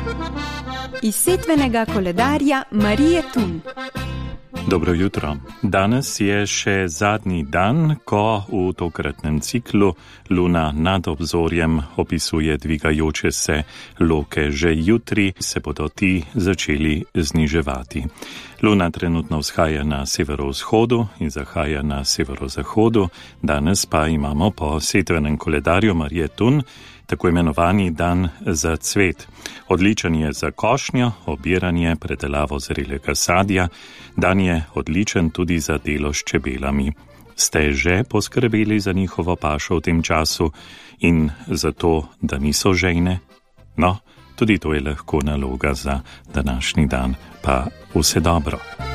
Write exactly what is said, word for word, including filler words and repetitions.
Iz setvenega koledarja Marije Tun. Dobro jutro. Danes je še zadnji dan, ko v tokratnem ciklu Luna nad obzorjem opisuje dvigajoče se loke. Že jutri se bodo ti začeli zniževati. Luna trenutno vzhaja na severovzhodu in zahaja na severozahodu. Danes pa imamo po setvenem koledarju Marije Tun tako imenovani dan za cvet. Odličen je za košnjo, obiranje, predelavo zrelega sadja. Dan je odličen tudi za delo s čebelami. Ste že poskrbeli za njihovo pašo v tem času in za to, da niso žejne? No, tudi to je lahko naloga za današnji dan. Pa vse dobro.